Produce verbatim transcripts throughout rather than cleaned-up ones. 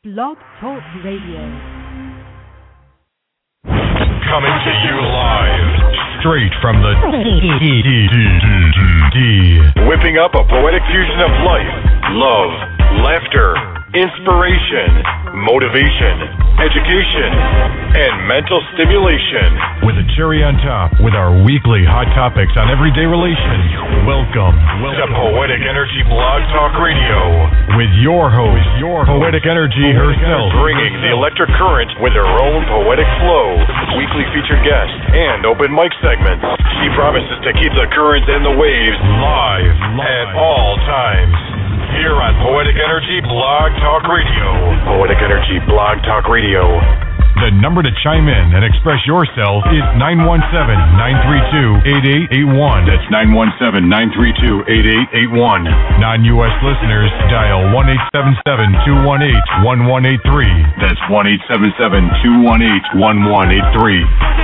Blog Talk Radio. Coming to you live, straight from the D. Whipping up a poetic fusion of life, love, laughter, inspiration, motivation, education, and mental stimulation. With a cherry on top, with our weekly hot topics on everyday relations. Welcome, welcome to Poetic Energy Blog Talk Radio with your host, your Poetic Energy Poetic herself, Energy. Bringing the electric current with her own poetic flow. Weekly featured guests and open mic segments. She promises to keep the current and the waves live, live. at all times. Here on Poetic Energy Blog Talk Radio. Poetic Energy Blog Talk Radio. The number to chime in and express yourself is nine one seven, nine three two, eight eight eight one. That's nine one seven, nine three two, eight eight eight one. Non-U S listeners, dial one eight seven seven, two one eight, one one eight three. That's one eight seven seven, two one eight, one one eight three.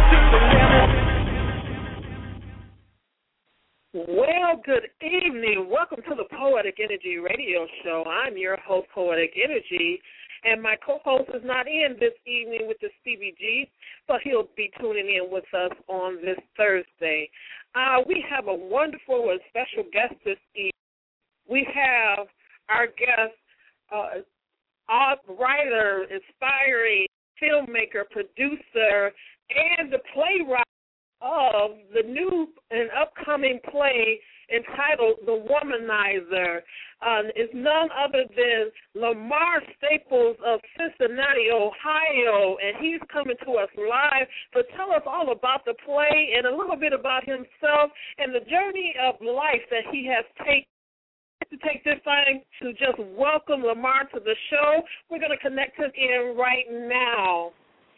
Well, good evening. Welcome to the Poetic Energy Radio Show. I'm your host, Poetic Energy, and my co-host is not in this evening with the Stevie G, but he'll be tuning in with us on this Thursday. Uh, we have a wonderful and special guest this evening. We have our guest, uh, art writer, inspiring filmmaker, producer, and the playwright of the new and upcoming play entitled The Womanizer. Uh, is none other than Lamar Staples of Cincinnati, Ohio, and he's coming to us live to tell us all about the play and a little bit about himself and the journey of life that he has taken. To take this time to just welcome Lamar to the show. We're going to connect him in right now.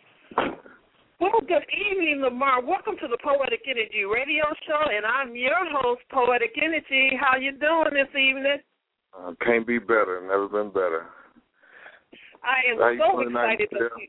Well, good evening, Lamar. Welcome to the Poetic Energy Radio Show, and I'm your host, Poetic Energy. How you doing this evening? Uh, can't be better. Never been better. I am so excited to see.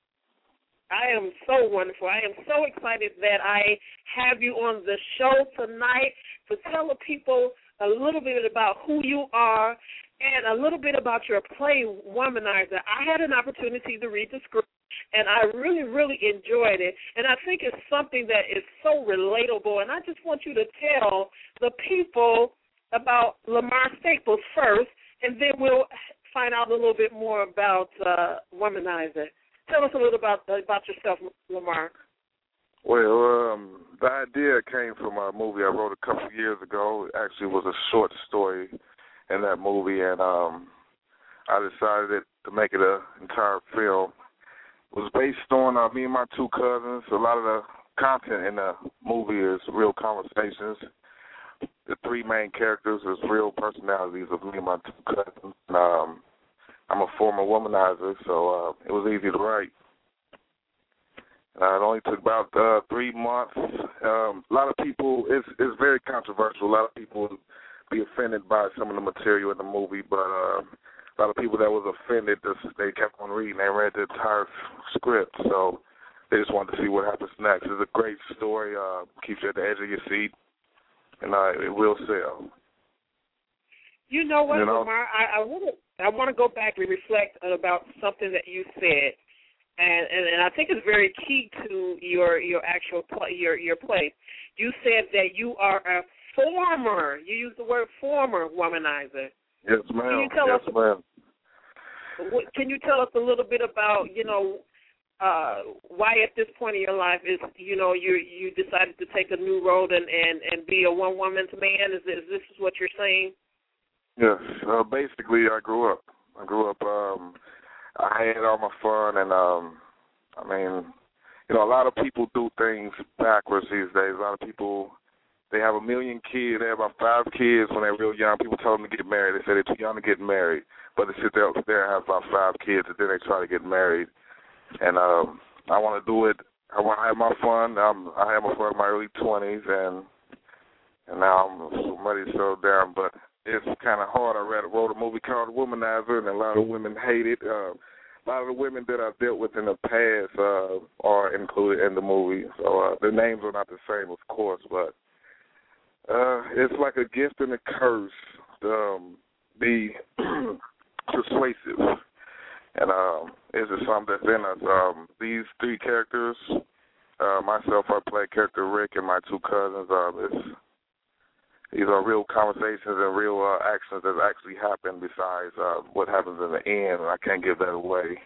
I am so wonderful. I am so excited that I have you on the show tonight to tell the people a little bit about who you are and a little bit about your play, Womanizer. I had an opportunity to read the script, and I really, really enjoyed it. And I think it's something that is so relatable. And I just want you to tell the people about Lamar Staples first, and then we'll find out a little bit more about uh, Womanizer. Tell us a little about about yourself, Lamar. Well, um, the idea came from a movie I wrote a couple of years ago. It actually was a short story in that movie, and um, I decided to make it an entire film. It was based on uh, me and my two cousins. A lot of the content in the movie is real conversations. The three main characters is real personalities of me and my two cousins. And, um, I'm a former womanizer, so uh, it was easy to write. Uh, it only took about uh, three months. Um, a lot of people, it's, it's very controversial. A lot of people be offended by some of the material in the movie, but uh, a lot of people that was offended, they kept on reading. They read the entire script, so they just wanted to see what happens next. It's a great story. Uh, keeps you at the edge of your seat, and uh, it will sell. You know what, you know? Lamar? I, I want to I want to go back and reflect about something that you said, and, and, and I think it's very key to your your actual play, your your play. You said that you are a former. You used the word former womanizer. Yes, ma'am. Can you tell yes, us? ma'am. What, can you tell us a little bit about you know uh, why at this point in your life is you know you you decided to take a new road and, and, and be a one woman's man? Is this, is this what you're saying? Yes. Uh, basically, I grew up. I grew up. Um, I had all my fun, and um, I mean, you know, a lot of people do things backwards these days. A lot of people, they have a million kids. They have about five kids when they're real young. People tell them to get married. They say they're too young to get married, but they sit there, there and have about five kids, and then they try to get married. And um, I want to do it. I want to have my fun. Um, I had my fun in my early twenties, and and now I'm ready to settle down, but it's kind of hard. I read, wrote a movie called Womanizer, and a lot of women hate it. Uh, a lot of the women that I've dealt with in the past uh, are included in the movie. So uh, their names are not the same, of course, but uh, it's like a gift and a curse to um, be persuasive And um, it's just something that's in us. Um, these three characters, uh, myself, I play character Rick, and my two cousins. Uh, it's, these are real conversations and real uh, actions that actually happen besides uh, what happens in the end, and I can't give that away.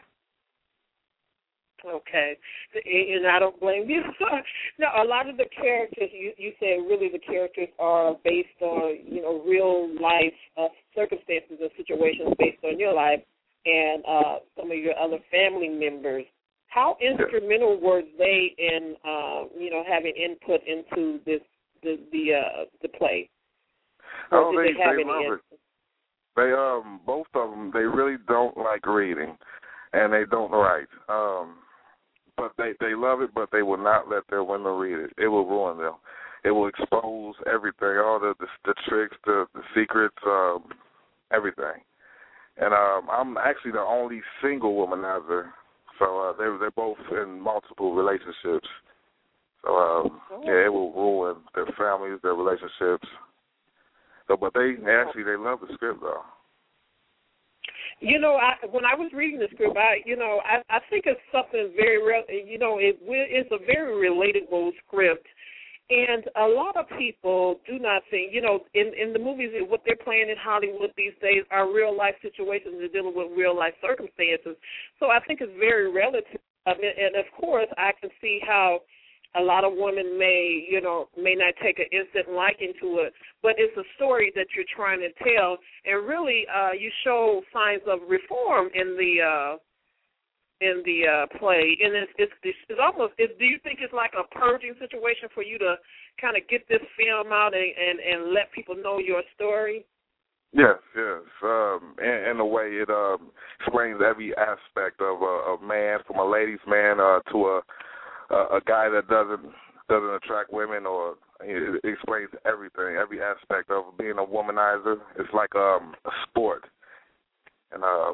Okay, and I don't blame you. Now, a lot of the characters, you, you said really the characters are based on, you know, real life uh, circumstances and situations based on your life and uh, some of your other family members. How instrumental were they in, uh, you know, having input into this the the, uh, the play? Or oh, did they, they have they any love input? it. They um both of them, they really don't like reading, and they don't write. Um, But they, they love it, but they will not let their women read it. It will ruin them. It will expose everything, all the the, the tricks, the, the secrets, um, everything. And um, I'm actually the only single womanizer, so uh, they're, they're both in multiple relationships. So, um, yeah, it will ruin their families, their relationships. So, but they actually, they love the script, though. You know, I, when I was reading the script, I, you know, I, I think it's something very, real. You know, it, it's a very relatable script, and a lot of people do not think, you know, in, in the movies, what they're playing in Hollywood these days are real life situations and dealing with real life circumstances. So I think it's very relative, I mean, and of course, I can see how a lot of women may, you know, may not take an instant liking to it, but it's a story that you're trying to tell, and really, uh, you show signs of reform in the uh, in the uh, play, and it's, it's it's almost. It's, do you think it's like a purging situation for you to kind of get this film out and, and, and let people know your story? Yes, yes. Um, in, in a way, it um, explains every aspect of a, a man, from a ladies' man uh, to a Uh, a guy that doesn't doesn't attract women, or it explains everything, every aspect of being a womanizer. It's like um, a sport. And uh,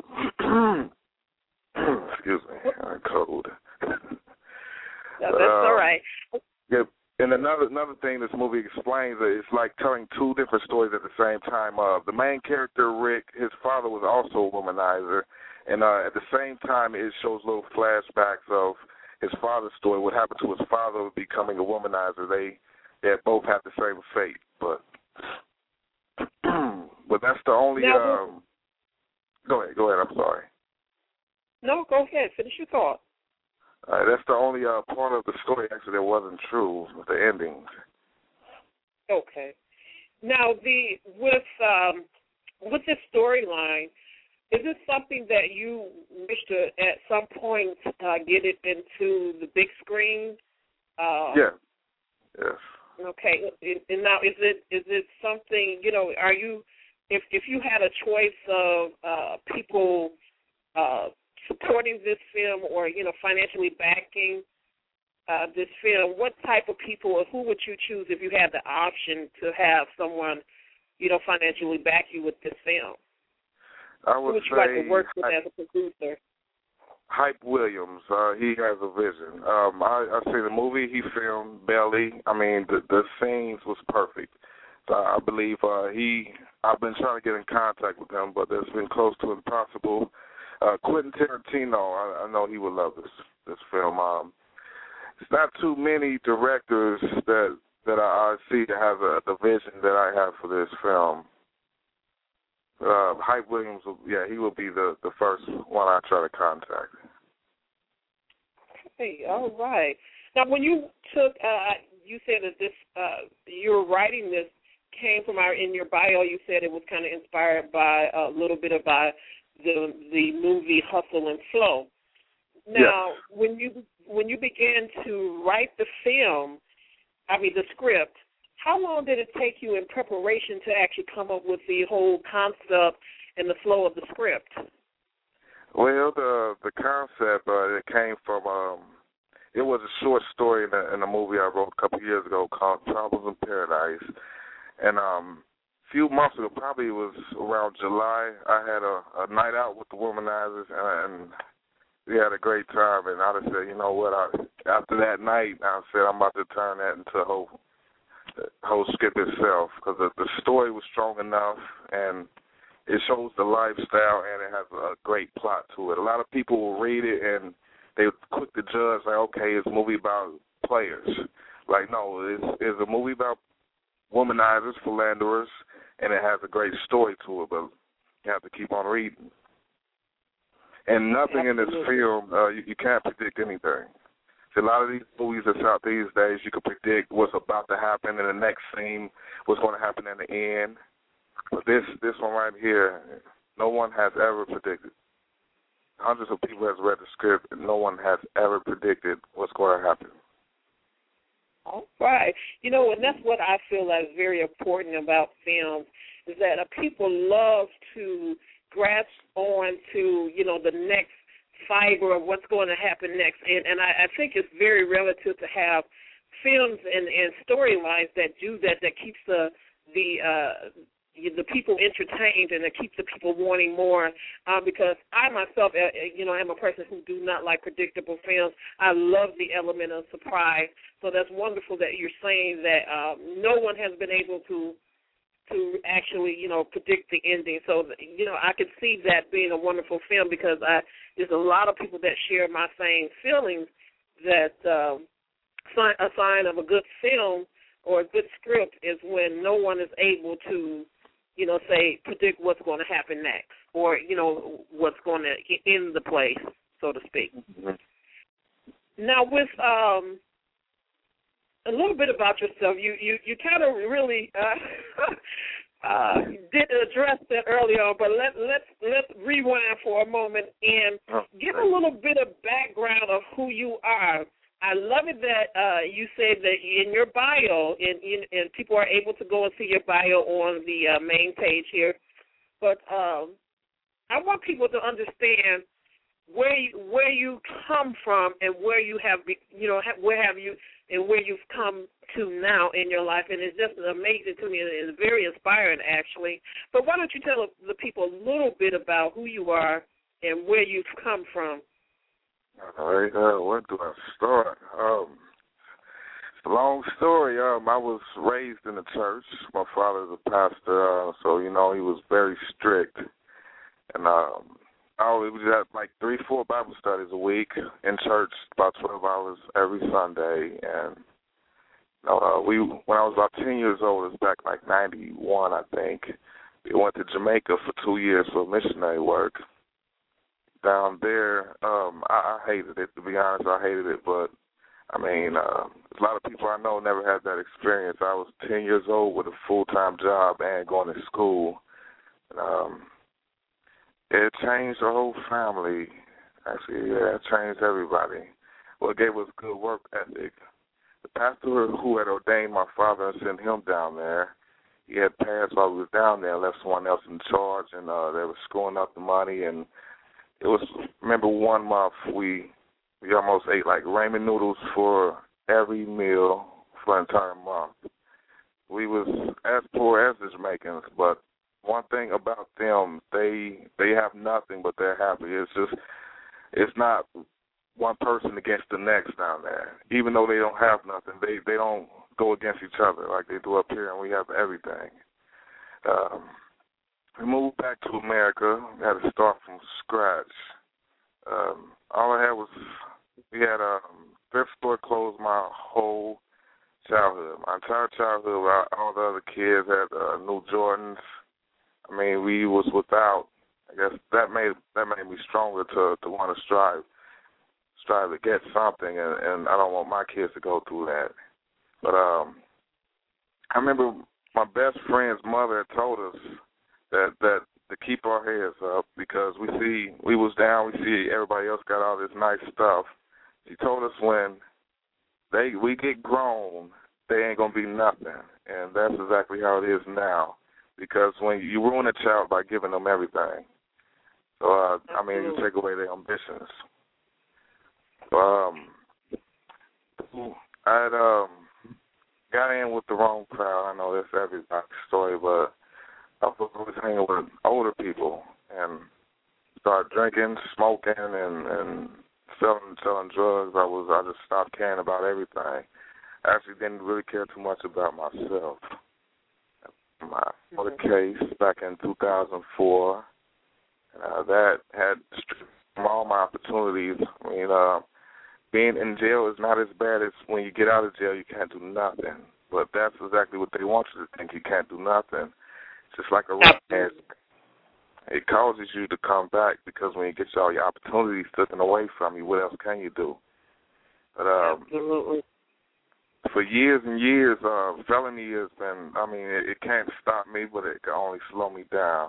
excuse me, I'm cold. No, that's uh, all right. Yeah, and another another thing this movie explains is it's like telling two different stories at the same time. Uh, the main character Rick, his father was also a womanizer, and uh, at the same time it shows little flashbacks of his father's story, what happened to his father becoming a womanizer. They they both have the same fate, but but that's the only. Now, um, go ahead, go ahead. I'm sorry. No, go ahead. Finish your thought. Uh, that's the only uh, part of the story actually that wasn't true with the ending. Okay. Now the with um, with this storyline. Is this something that you wish to, at some point, uh, get it into the big screen? Uh, yeah. Yes. Okay. And now, is it is it something? You know, are you? If if you had a choice of uh, people uh, supporting this film, or you know, financially backing uh, this film, what type of people, or who would you choose if you had the option to have someone, you know, financially back you with this film? I would Who would you say like to work with I, as a producer? Hype Williams. Uh, he has a vision. Um, I, I see the movie he filmed, Belly. I mean, the, the scenes was perfect. So I believe uh, he. I've been trying to get in contact with him, but it's been close to impossible. Uh, Quentin Tarantino. I, I know he would love this this film. Um, it's not too many directors that that I, I see that have a, the vision that I have for this film. Uh, Hype Williams, yeah, he will be the, the first one I try to contact. Hey, all right. Now, when you took, uh, you said that this, uh, you were writing this came from our, in your bio, you said it was kind of inspired by a little bit about the the movie Hustle and Flow. Now, yes. when you when you began to write the film, I mean the script, how long did it take you in preparation to actually come up with the whole concept and the flow of the script? Well, the the concept uh, it came from um, it was a short story in a, in a movie I wrote a couple of years ago called Troubles in Paradise, and um, a few months ago, probably it was around July, I had a, a night out with the womanizers, and, and we had a great time. And I just said, you know what? I, after that night, I said I'm about to turn that into a whole. The whole script itself, because the, the story was strong enough, and it shows the lifestyle, and it has a great plot to it. A lot of people will read it, and they quick to judge, like, okay, it's a movie about players. Like, no, it's, it's a movie about womanizers, philanderers, and it has a great story to it, but you have to keep on reading. And nothing Absolutely. in this film, uh, you, you can't predict anything. See, a lot of these movies that's out these days, you can predict what's about to happen in the next scene, what's going to happen in the end. But this this one right here, no one has ever predicted. Hundreds of people has read the script, and no one has ever predicted what's going to happen. All right. You know, and that's what I feel is very important about films, is that uh, people love to grasp on to, you know, the next fiber of what's going to happen next. And, and I, I think it's very relative to have films and, and storylines that do that, that keeps the the uh, the people entertained and that keeps the people wanting more. Uh, because I myself, uh, you know, am a person who do not like predictable films. I love the element of surprise. So that's wonderful that you're saying that um, no one has been able to to actually, you know, predict the ending. So, you know, I could see that being a wonderful film, because I, there's a lot of people that share my same feelings that um, sign, a sign of a good film or a good script is when no one is able to, you know, say, predict what's going to happen next, or, you know, what's going to end the play, so to speak. Mm-hmm. Now, with um, a little bit about yourself, you you, you kind of really uh, uh, did address that earlier on, but let, let's, let's rewind for a moment and give a little bit of background of who you are. I love it that uh, you said that in your bio, and, and people are able to go and see your bio on the uh, main page here, but um, I want people to understand where you, where you come from and where you have, you know, where have you and where you've come to now in your life, and it's just amazing to me, and it's very inspiring, actually. But why don't you tell the people a little bit about who you are and where you've come from? All right, uh, where do I start? Um, it's a long story. Um, I was raised in the church. My father's a pastor, uh, so, you know, he was very strict. And um, I always had like three, four Bible studies a week in church, about twelve hours every Sunday. And you know, uh, we, when I was about ten years old, it was back like ninety-one, I think. We went to Jamaica for two years for missionary work. Down there, um, I, I hated it, to be honest. I hated it, but, I mean, uh, a lot of people I know never had that experience. I was ten years old with a full-time job and going to school. And, um, it changed the whole family. Actually, yeah, it changed everybody. Well, it gave us good work ethic. The pastor who had ordained my father and sent him down there, he had passed while we was down there and left someone else in charge, and uh, they were screwing up the money. And it was, remember one month we we almost ate like ramen noodles for every meal for an entire month. We was as poor as the Jamaicans, but one thing about them, they they have nothing but they're happy. It's just, it's not one person against the next down there. Even though they don't have nothing, they, they don't go against each other like they do up here, and we have everything. Um, we moved back to America. We had to start from scratch. Um, all I had was, we had a um, thrift store closed my whole childhood. My entire childhood, all the other kids had uh, new Jordans. I mean, we was without. I guess that made that made me stronger to to want to strive, strive to get something, and, and I don't want my kids to go through that. But um, I remember my best friend's mother had told us that that to keep our heads up, because we see we was down, we see everybody else got all this nice stuff. She told us when they we get grown, they ain't gonna be nothing, and that's exactly how it is now. Because when you ruin a child by giving them everything, so uh, I mean, you take away their ambitions. Um, I had um, got in with the wrong crowd. I know that's everybody's story, but I was always hanging with older people and started drinking, smoking, and, and selling selling drugs. I was I just stopped caring about everything. I actually didn't really care too much about myself. I brought a case back in two thousand four. Uh, that had stripped from all my opportunities. I mean, uh, being in jail is not as bad as when you get out of jail, you can't do nothing. But that's exactly what they want you to think. You can't do nothing. It's just like a rock. It causes you to come back because when you get all your opportunities taken away from you, what else can you do? But um, Absolutely. For years and years, uh, felony has been, I mean, it, it can't stop me, but it can only slow me down.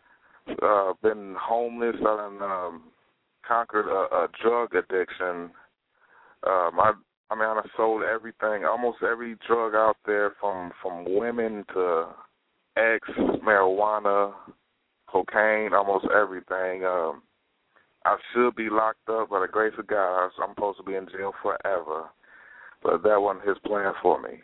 Uh, been homeless. I done um, conquered a, a drug addiction. Um, I, I mean, I sold everything, almost every drug out there, from, from women to X, marijuana, cocaine, almost everything. Um, I should be locked up, by the grace of God, I'm supposed to be in jail forever. But that wasn't his plan for me.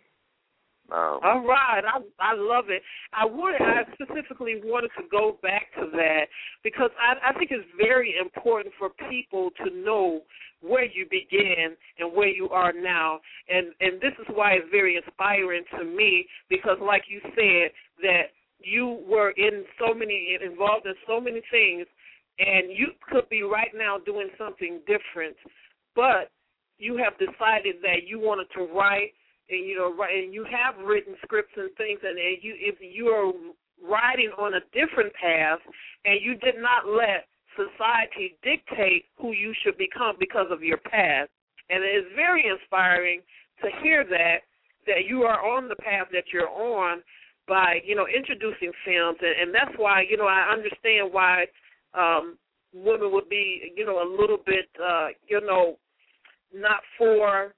Um, All right, I I love it. I wanted, I specifically wanted to go back to that because I, I think it's very important for people to know where you began and where you are now, and and this is why it's very inspiring to me because, like you said, that you were in so many involved in so many things, and you could be right now doing something different, but you have decided that you wanted to write. And you know, and you have written scripts and things, and you, if you are riding on a different path, and you did not let society dictate who you should become because of your past, and it is very inspiring to hear that that you are on the path that you're on by you know introducing films, and, and that's why you know I understand why um, women would be you know a little bit uh, you know not for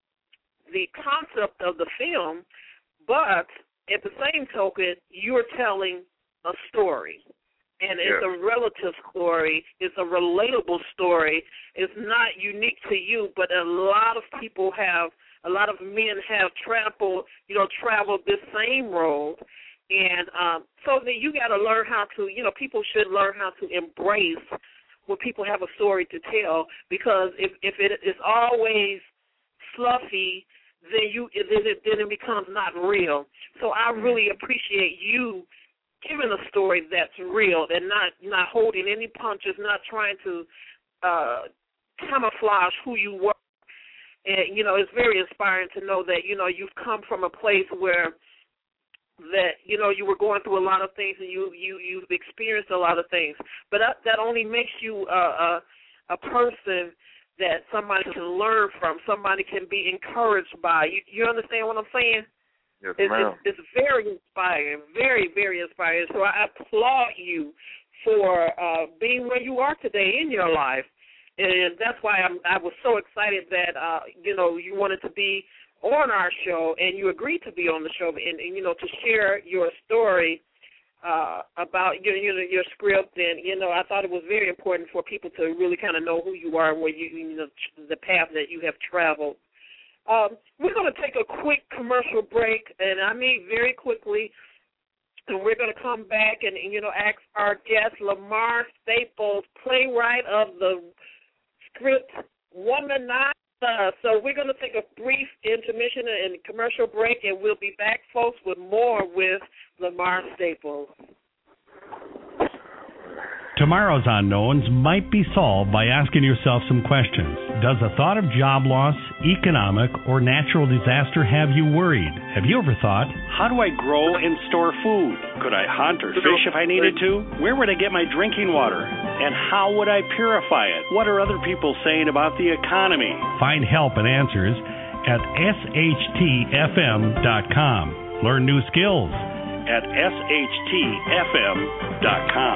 the concept of the film, but at the same token, you're telling a story. And it's yeah. a relative story. It's a relatable story. It's not unique to you, but a lot of people have, a lot of men have traveled, you know, traveled this same road. And um, so then you got to learn how to, you know, people should learn how to embrace when people have a story to tell, because if, if it is always fluffy, then you then it, then it becomes not real. So I really appreciate you giving a story that's real and not, not holding any punches, not trying to uh, camouflage who you were. And, you know, it's very inspiring to know that, you know, you've come from a place where that, you know, you were going through a lot of things and you, you, you've experienced a lot of things. But that, that only makes you uh, a, a person that somebody can learn from, somebody can be encouraged by. You, you understand what I'm saying? Yes, it's, ma'am. It's, it's very inspiring, very, very inspiring. So I applaud you for uh, being where you are today in your life. And that's why I'm, I was so excited that, uh, you know, you wanted to be on our show and you agreed to be on the show and, and you know, to share your story Uh, about your, you know, your script, and you know, I thought it was very important for people to really kind of know who you are and where you, you know, the path that you have traveled. Um, we're going to take a quick commercial break, and I mean very quickly, and we're going to come back and, and you know, ask our guest Lamar Staples, playwright of the script Womanizer. So we're going to take a brief intermission and commercial break, and we'll be back, folks, with more with Lamar Staples. Tomorrow's unknowns might be solved by asking yourself some questions. Does the thought of job loss, economic, or natural disaster have you worried? Have you ever thought, how do I grow and store food? Could I hunt or fish if I needed to? Where would I get my drinking water? And how would I purify it? What are other people saying about the economy? Find help and answers at S H T F M dot com. Learn new skills at S H T F M dot com.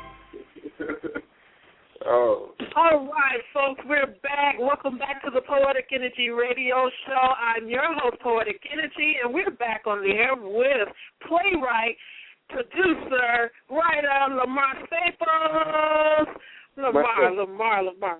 Oh. All right, folks, we're back. Welcome back to the Poetic Energy Radio Show. I'm your host, Poetic Energy, and we're back on the air with playwright, producer, writer Lamar Staples. Lamar, Lamar, Lamar.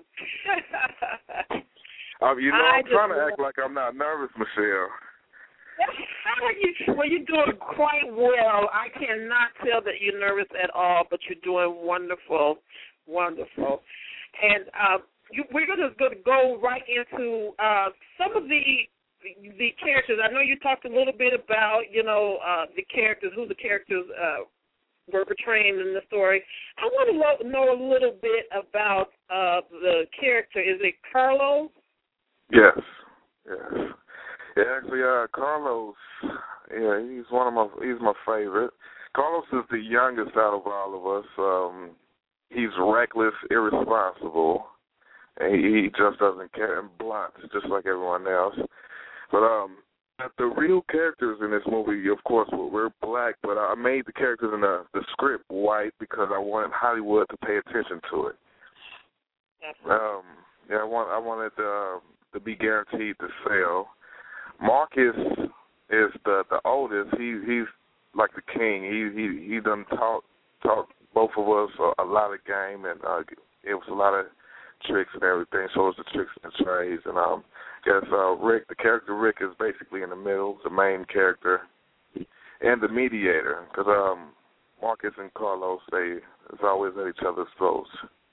um, you know, I I'm trying to just, act like I'm not nervous, Michelle. Well, you're doing quite well. I cannot tell that you're nervous at all, but you're doing wonderful, wonderful. And uh, you, we're going to go right into uh, some of the the characters. I know you talked a little bit about, you know, uh, the characters, who the characters uh, were portraying in the story. I want to lo- know a little bit about uh, the character. Is it Carlos? Yes, yes. Yeah, actually, uh, Carlos. Yeah, he's one of my. He's my favorite. Carlos is the youngest out of all of us. Um, he's reckless, irresponsible, and he, he just doesn't care, and blunt, just like everyone else. But um, the real characters in this movie, of course, were black. But I made the characters in the, the script white because I wanted Hollywood to pay attention to it. Um, yeah, I want I wanted uh, to be guaranteed to sell. Marcus is the the oldest. He he's like the king. He he he done taught taught both of us a, a lot of game, and uh, it was a lot of tricks and everything. So it was the tricks and the trades. And um, guess uh, Rick, the character Rick, is basically in the middle, the main character, and the mediator. Because um, Marcus and Carlos, they is always at each other's throats.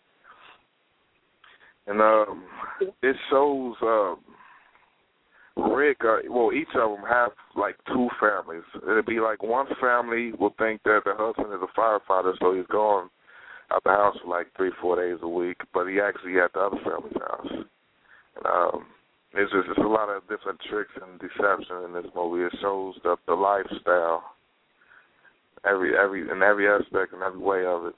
And um, it shows. Uh, Rick, uh, well, each of them have like two families. It'd be like one family will think that the husband is a firefighter, so he's gone out the house for like three, four days a week, but he actually at the other family's house. And, um, it's just it's a lot of different tricks and deception in this movie. It shows the, the lifestyle, every every in every aspect and every way of it.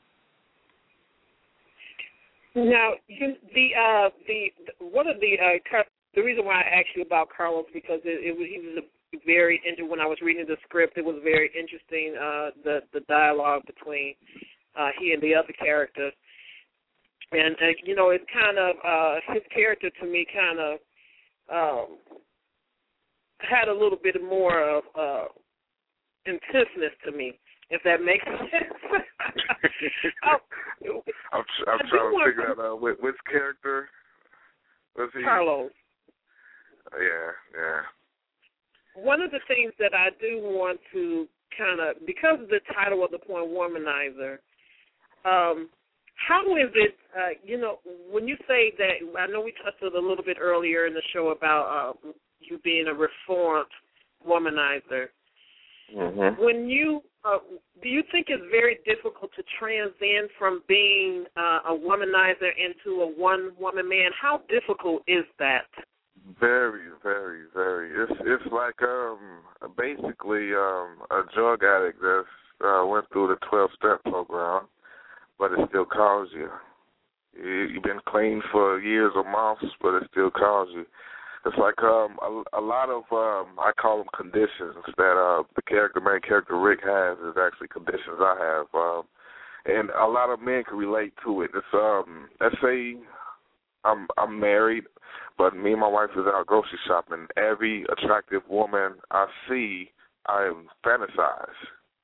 Now, you, the uh, the one of the uh, the reason why I asked you about Carlos because it, it was he was a very interesting. When I was reading the script, it was very interesting. Uh, the the dialogue between uh, he and the other characters, and uh, you know, it's kind of uh, his character to me kind of um, had a little bit more of uh, intenseness to me, if that makes sense. I'm, I'm, I'm trying to figure out uh, which, which character was he? Carlos. Yeah, yeah. One of the things that I do want to kind of, because of the title of the poem, Womanizer, um, how is it, uh, you know, when you say that, I know we touched on it a little bit earlier in the show about uh, you being a reformed womanizer. Mm-hmm. When you, uh, do you think it's very difficult to transcend from being uh, a womanizer into a one-woman man? How difficult is that? Very, very, very. It's it's like um basically um a drug addict that uh, went through the twelve-step program, but it still calls you. you. You've been clean for years or months, but it still calls you. It's like um a, a lot of um I call them conditions that uh the character main character Rick has is actually conditions I have, um and a lot of men can relate to it. It's um let's say I'm I'm married, but me and my wife is out grocery shopping. Every attractive woman I see, I fantasize.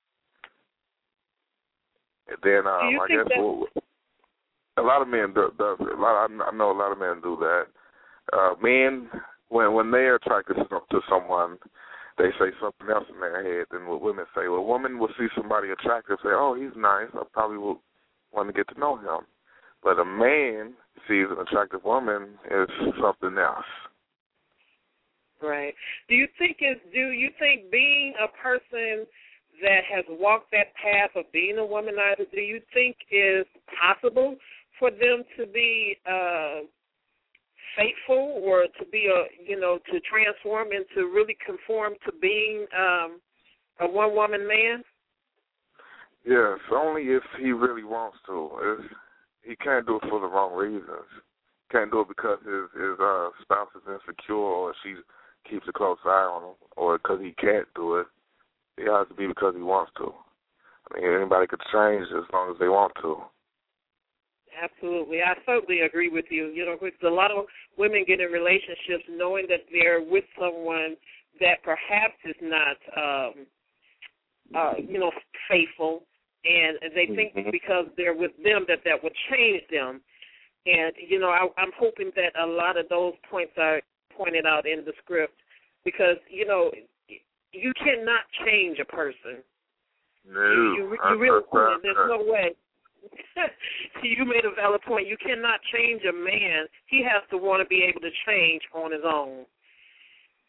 And then um, I guess well, a lot of men do, do a lot. I know a lot of men do that. Uh, men, when when they're attracted to someone, they say something else in their head than what women say. Well, a woman will see somebody attractive, say, "Oh, he's nice. I probably will want to get to know him." But a man sees an attractive woman as something else. Right. Do you think is do you think being a person that has walked that path of being a womanizer, do you think is possible for them to be uh, faithful or to be a you know to transform and to really conform to being um, a one woman man? Yes, only if he really wants to. If he can't do it for the wrong reasons. Can't do it because his his uh, spouse is insecure or she keeps a close eye on him, or because he can't do it. It has to be because he wants to. I mean, anybody could change as long as they want to. Absolutely. I totally agree with you. You know, because a lot of women get in relationships knowing that they're with someone that perhaps is not, um, uh, you know, faithful, and they think mm-hmm. because they're with them that that would change them. And, you know, I, I'm hoping that a lot of those points are pointed out in the script because, you know, you cannot change a person. No. You, you, you really can't. There's no way. You made a valid point. You cannot change a man. He has to want to be able to change on his own.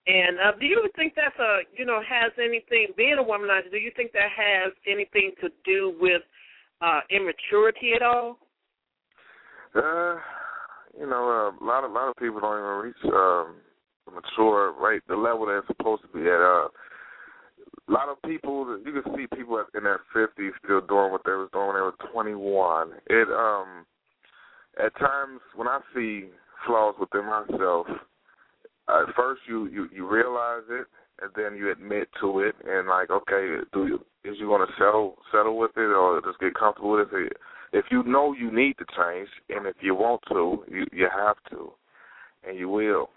And uh, do you think that's a, you know, has anything, being a womanizer, do you think that has anything to do with uh, immaturity at all? Uh, you know, uh, a lot of a lot of people don't even reach um, mature, right, the level they're supposed to be at. Uh, a lot of people, you can see people in their fifties still doing what they was doing when they were twenty-one. It um, at times when I see flaws within myself, Uh, first, you, you, you realize it, and then you admit to it, and like, okay, do you, is you going to settle settle with it, or just get comfortable with it? If you know you need to change, and if you want to, you, you have to, and you will.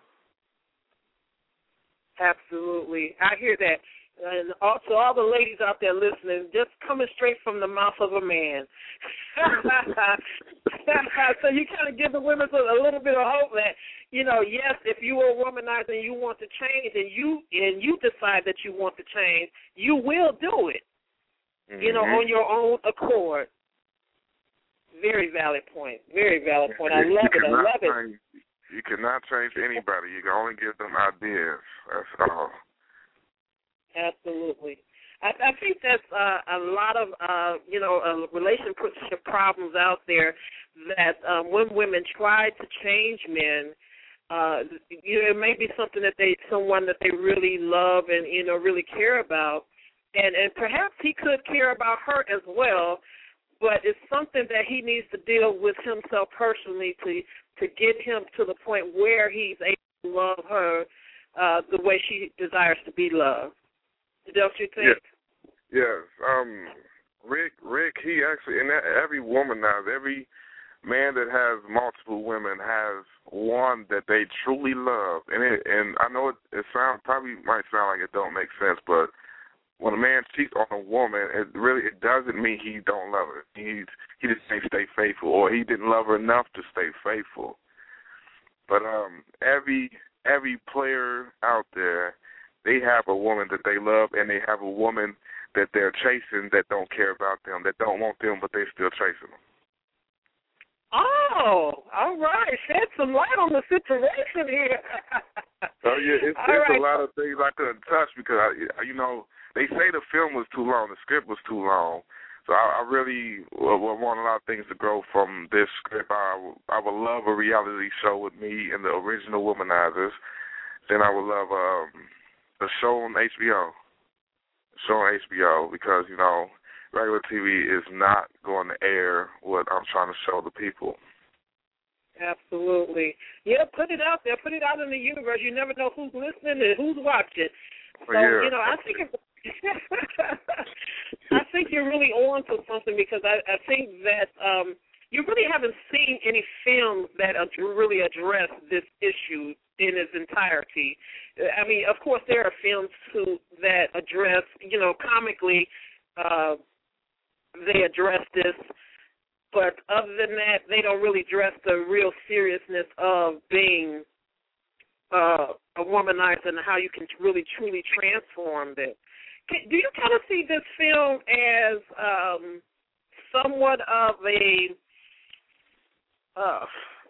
Absolutely, I hear that. And also, all the ladies out there listening, just coming straight from the mouth of a man. So you kind of give the women a, a little bit of hope that, you know, yes, if you are a womanizer and you want to change, and you and you decide that you want to change, you will do it. Mm-hmm. You know, on your own accord. Very valid point. Very valid point. I love it. I love change, it. You cannot change anybody. You can only give them ideas. That's all. Absolutely. I, I think that's uh, a lot of, uh, you know, uh, relationship problems out there that um, when women try to change men, uh, you know, it may be something that they, someone that they really love and, you know, really care about. And, and perhaps he could care about her as well, but it's something that he needs to deal with himself personally to, to get him to the point where he's able to love her uh, the way she desires to be loved. Don't you think? Yes. yes. Um, Rick, Rick, he actually, and every womanizer, every man that has multiple women has one that they truly love. And it, and I know it, it sound, probably might sound like it don't make sense, but when a man cheats on a woman, it really it doesn't mean he don't love her. He he just can't stay faithful, or he didn't love her enough to stay faithful. But um, every every player out there, they have a woman that they love, and they have a woman that they're chasing that don't care about them, that don't want them, but they're still chasing them. Oh, all right. Shed some light on the situation here. Oh, yeah, it's, it's right. a lot of things I couldn't touch because, I, you know, they say the film was too long, the script was too long. So I, I really want a lot of things to grow from this script. I, I would love a reality show with me and the original Womanizers. Then I would love... Um, a show on H B O, show on H B O, because, you know, regular T V is not going to air what I'm trying to show the people. Absolutely. Yeah, put it out there. Put it out in the universe. You never know who's listening and who's watching. So, yeah. you know, I think it's, I think you're really on to something, because I, I think that um, you really haven't seen any films that really address this issue in its entirety. I mean, of course, there are films too that address, you know, comically, uh, they address this, but other than that, they don't really address the real seriousness of being uh, a womanizer and how you can really, truly transform it. Do you kind of see this film as um, somewhat of a, uh,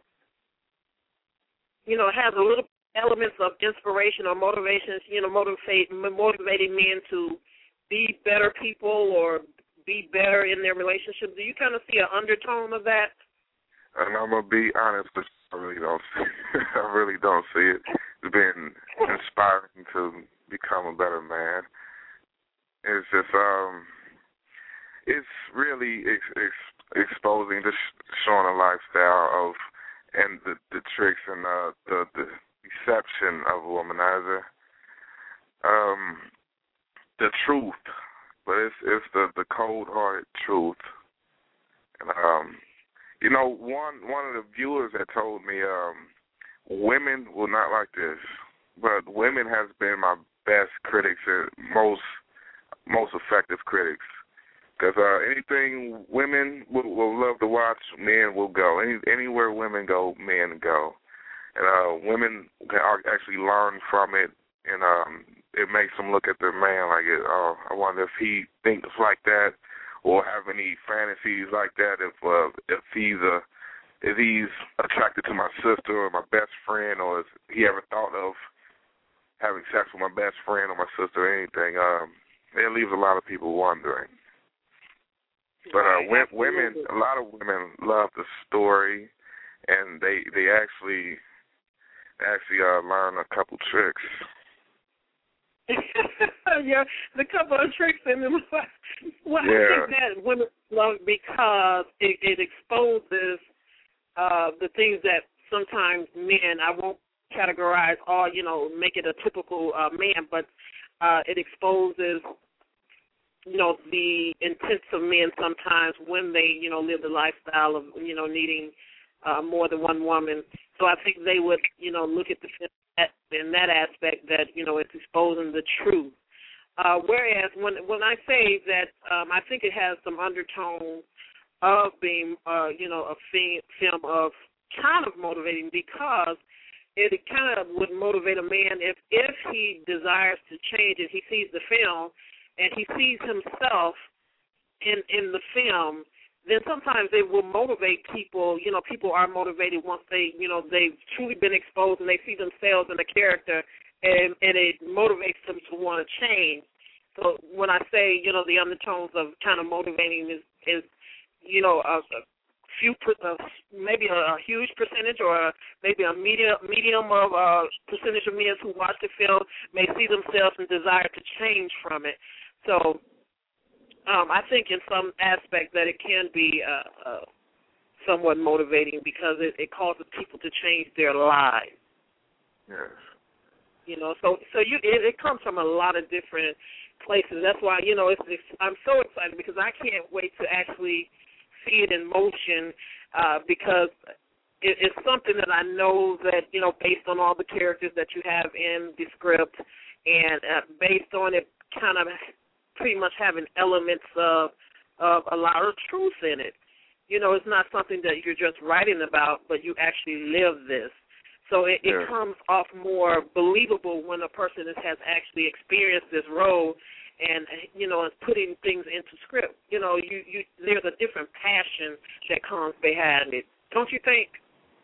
you know, has a little elements of inspiration or motivation, you know, motivate, motivating men to be better people or be better in their relationships? Do you kind of see an undertone of that? And I'm going to be honest, but I really don't see it. I really don't see it. It's been inspiring to become a better man. It's just, um, it's really ex- ex- exposing, just showing a lifestyle of, and the, the tricks and uh, the, the deception of a womanizer. Um, the truth, but it's it's the, the cold-hearted truth. And um, you know, one one of the viewers had told me, um, women will not like this, but women has been my best critics and most most effective critics. Because uh, anything women will, will love to watch, men will go. Any, anywhere women go, men go. And uh, women can actually learn from it, and um, it makes them look at their man like, it, oh, I wonder if he thinks like that or have any fantasies like that, if uh, if he's a, if he's attracted to my sister or my best friend, or if he ever thought of having sex with my best friend or my sister or anything. Um, it leaves a lot of people wondering. But uh, right, women, a lot of women love the story, and they they actually actually uh, learn a couple tricks. Yeah, the couple of tricks in them. Well, yeah. I think that women love because it, it exposes uh, the things that sometimes men, I won't categorize all, you know, make it a typical uh, man, but uh, it exposes, you know, the intents of men sometimes when they, you know, live the lifestyle of, you know, needing uh, more than one woman. So I think they would, you know, look at the film in that aspect that, you know, it's exposing the truth. Uh, whereas when when I say that, um, I think it has some undertones of being, uh, you know, a fi- film of kind of motivating because it kind of would motivate a man if, if he desires to change and he sees the film and he sees himself in in the film, then sometimes it will motivate people. You know, people are motivated once they, you know, they've truly been exposed and they see themselves in the character, and, and it motivates them to want to change. So when I say, you know, the undertones of kind of motivating is, is you know, a, a few, uh, maybe a, a huge percentage or maybe a medium, medium of uh, percentage of men who watch the film may see themselves and desire to change from it. So Um, I think in some aspect that it can be uh, uh, somewhat motivating because it, it causes people to change their lives. Yes. You know, so so you it, it comes from a lot of different places. That's why, you know, it's, it's I'm so excited because I can't wait to actually see it in motion uh, because it, it's something that I know that, you know, based on all the characters that you have in the script and uh, based on it kind of pretty much having elements of, of a lot of truth in it. You know, it's not something that you're just writing about, but you actually live this. So it, yeah. it comes off more believable when a person is, has actually experienced this role and, you know, is putting things into script. You know, you, you there's a different passion that comes behind it. Don't you think?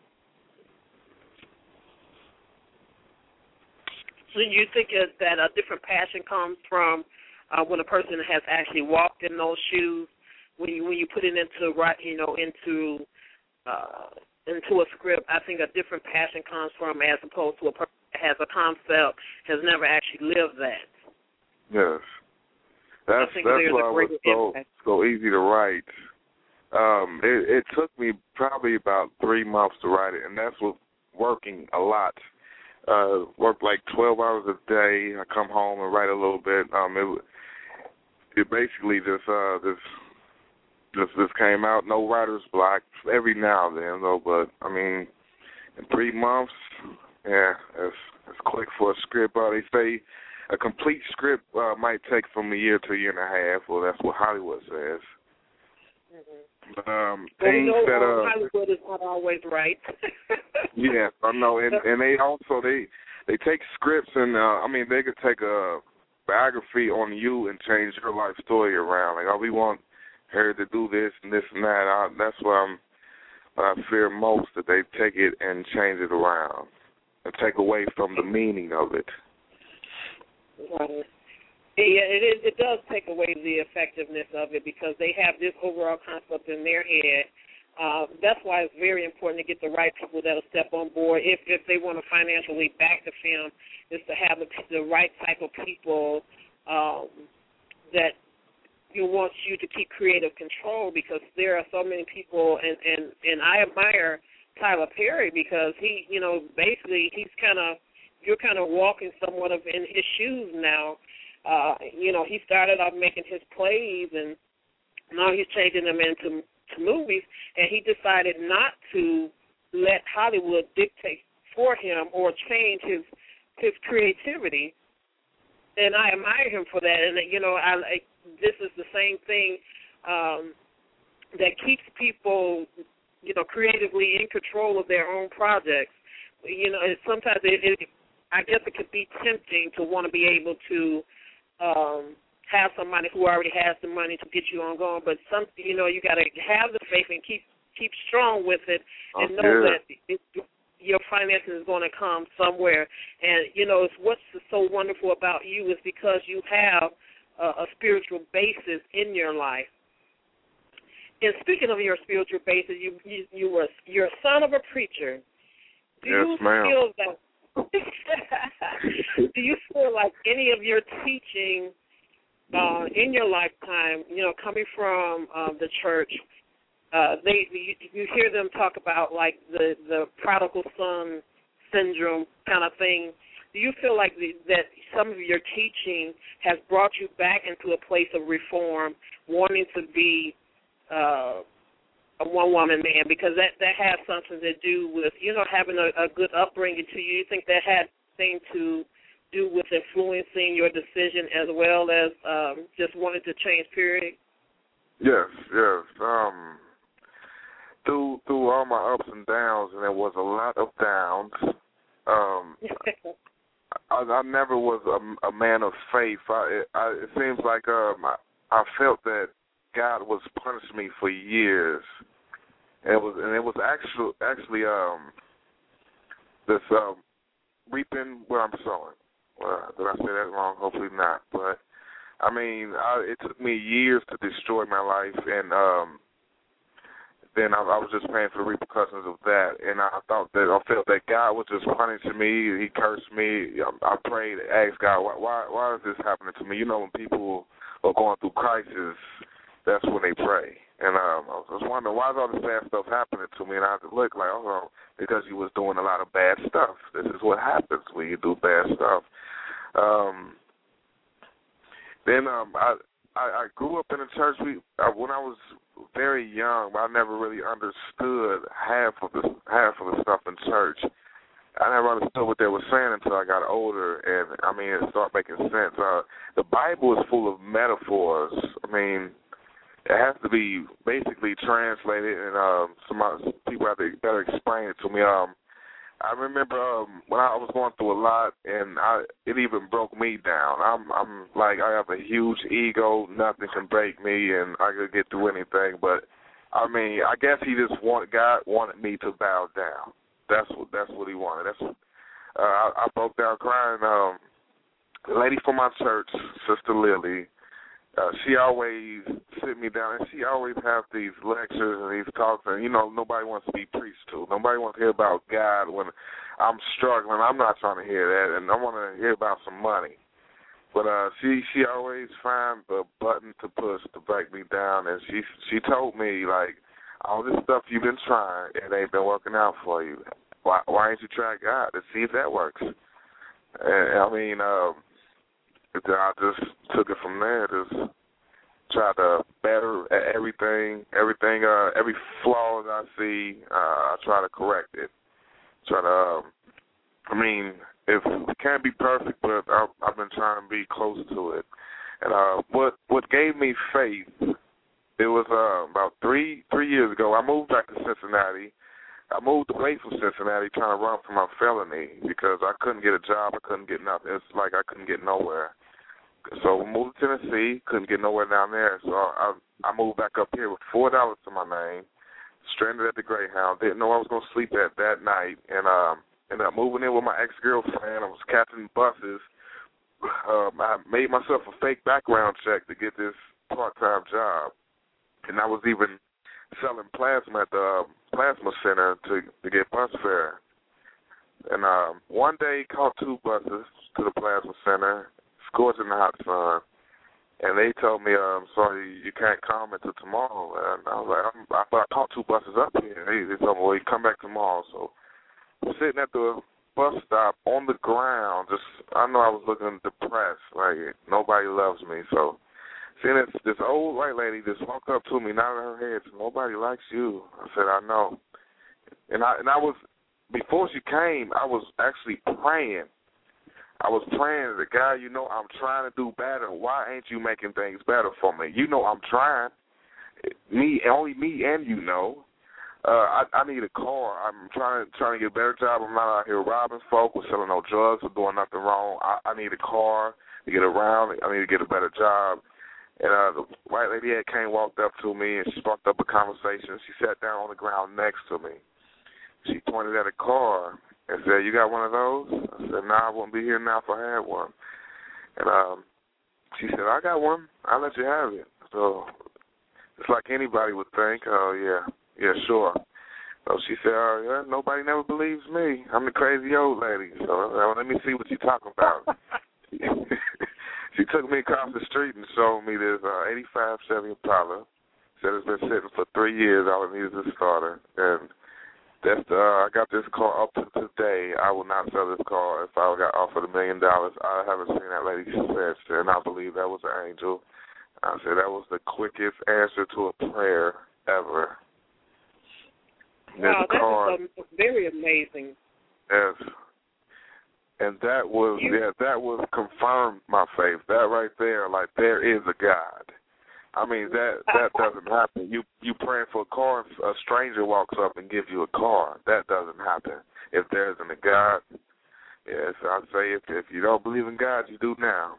So you think that a different passion comes from Uh, when a person has actually walked in those shoes, when you when you put it into right, you know, into uh, into a script, I think a different passion comes from as opposed to a person that has a concept has never actually lived that. Yes, that's that's why it was so so easy to write. Um, it, it took me probably about three months to write it, and that's what working a lot. Uh, work like twelve hours a day. I come home and write a little bit. Um, it it basically just uh just just just came out. No writer's block every now and then though. But I mean, in three months, yeah, it's it's quick for a script. Uh, they say a complete script uh, might take from a year to a year and a half. Well, that's what Hollywood says. Mm-hmm. Um, well, things no, that uh, Hollywood is not always right. Yeah, I know, and and they also they they take scripts and uh, I mean they could take a biography on you and change your life story around. Like, oh, we want her to do this and this and that. I, that's what I'm what I fear most, that they take it and change it around and take away from the meaning of it. Right. Yeah, it, it does take away the effectiveness of it because they have this overall concept in their head. Uh, that's why it's very important to get the right people that will step on board if if they want to financially back the film, is to have the, the right type of people um, that you want you to keep creative control, because there are so many people, and, and, and I admire Tyler Perry because he, you know, basically he's kind of, you're kind of walking somewhat of in his shoes now. Uh, you know, he started off making his plays, and now he's changing them into to movies, and he decided not to let Hollywood dictate for him or change his his creativity. And I admire him for that. And, you know, I, I this is the same thing um, that keeps people, you know, creatively in control of their own projects. You know, and sometimes it, it, I guess it could be tempting to want to be able to um, have somebody who already has the money to get you on going, but some, you know, you got to have the faith and keep keep strong with it, and oh, know yeah. that it, your financing is going to come somewhere. And you know, it's what so wonderful about you is because you have uh, a spiritual basis in your life. And speaking of your spiritual basis, you you, you were you're a son of a preacher. Do yes, you ma'am. feel that? Do you feel like any of your teaching uh, in your lifetime, you know, coming from uh, the church, uh, they you, you hear them talk about like the the prodigal son syndrome kind of thing? Do you feel like the, that some of your teaching has brought you back into a place of reform, wanting to be uh, a one-woman man, because that, that has something to do with, you know, having a, a good upbringing to you? You think that had thing to do with influencing your decision as well as um, just wanting to change, period? Yes, yes. Um, through through all my ups and downs, and there was a lot of downs, um, I, I never was a, a man of faith. I, it, I, it seems like um, I, I felt that God was punishing me for years. And it was, and it was actually, actually, um, this um, reaping where I'm sowing. Well, did I say that wrong? Hopefully not. But I mean, I, it took me years to destroy my life, and um, then I, I was just paying for the repercussions of that. And I thought that I felt that God was just punishing me. He cursed me. I, I prayed, asked God, why, why, why is this happening to me? You know, when people are going through crisis, that's when they pray. And um, I was wondering, why is all this bad stuff happening to me? And I had to look like, oh, because you was doing a lot of bad stuff. This is what happens when you do bad stuff. Um, then um, I, I I grew up in a church. We uh, when I was very young, I never really understood half of the half of the stuff in church. I never understood what they were saying until I got older, and I mean, it started making sense. Uh, the Bible is full of metaphors. I mean, it has to be basically translated, and um, some people have to better explain it to me. Um, I remember um, when I was going through a lot, and I, it even broke me down. I'm, I'm like, I have a huge ego. Nothing can break me, and I could get through anything. But I mean, I guess he just want God wanted me to bow down. That's what that's what he wanted. That's what, uh, I, I broke down crying. Um, the lady from my church, Sister Lily. Uh, she always sit me down, and she always have these lectures and these talks, and, you know, nobody wants to be preached to. Nobody wants to hear about God when I'm struggling. I'm not trying to hear that, and I want to hear about some money. But uh, she she always find the button to push to break me down, and she she told me, like, all this stuff you've been trying, it ain't been working out for you. Why, why ain't you try God to see if that works? And, I mean, um, I just took it from there. Just try to better everything, everything, uh, every flaw that I see. Uh, I try to correct it. Try to. Um, I mean, if it can't be perfect, but I've, I've been trying to be close to it. And uh, what what gave me faith? It was uh, about three three years ago. I moved back to Cincinnati. I moved away from Cincinnati trying to run from my felony because I couldn't get a job. I couldn't get nothing. It's like I couldn't get nowhere. So I moved to Tennessee, couldn't get nowhere down there. So I I moved back up here with four dollars to my name, stranded at the Greyhound. Didn't know I was going to sleep that, that night. And um, ended up moving in with my ex-girlfriend. I was captaining buses. Um, I made myself a fake background check to get this part-time job. And I was even selling plasma at the uh, plasma center to, to get bus fare. And um, one day, caught two buses to the plasma center, scorching in the hot sun, and they told me, um, sorry, you can't come until tomorrow. And I was like, I'm, I thought I caught two buses up here. They, they told me, well, you come back tomorrow. So I'm sitting at the bus stop on the ground, just, I know I was looking depressed, like nobody loves me. So seeing this, this old white lady just walk up to me, nodding her head, said, nobody likes you. I said, I know. And I and I was, before she came, I was actually praying. I was praying to God, you know, I'm trying to do better. Why ain't you making things better for me? You know I'm trying. Me, only me and you know. Uh, I, I need a car. I'm trying, trying to get a better job. I'm not out here robbing folk or selling no drugs or doing nothing wrong. I, I need a car to get around. I need to get a better job. And uh, the white lady had came, walked up to me, and she sparked up a conversation. She sat down on the ground next to me. She pointed at a car, and said, "You got one of those?" I said, "Nah, I wouldn't be here now if I had one." And um, she said, "I got one. I'll let you have it." So it's like anybody would think, "Oh yeah, yeah, sure." So she said, "Oh yeah, nobody never believes me. I'm the crazy old lady. So uh, let me see what you're talking about." She took me across the street and showed me this uh, eighty-five Chevy Impala. Said it's been sitting for three years. All it needs is a starter. And that's the, uh, I got this car up to today. I will not sell this car if I got offered a million dollars. I haven't seen that lady since, and I believe that was an angel. I said that was the quickest answer to a prayer ever. Wow, that car, is very amazing. Yes. And that was, you, yeah, that was confirmed my faith. That right there, like, there is a God. I mean, that that doesn't happen. You you praying for a car, a stranger walks up and gives you a car. That doesn't happen. If there isn't a God, yes, I say if if you don't believe in God, you do now.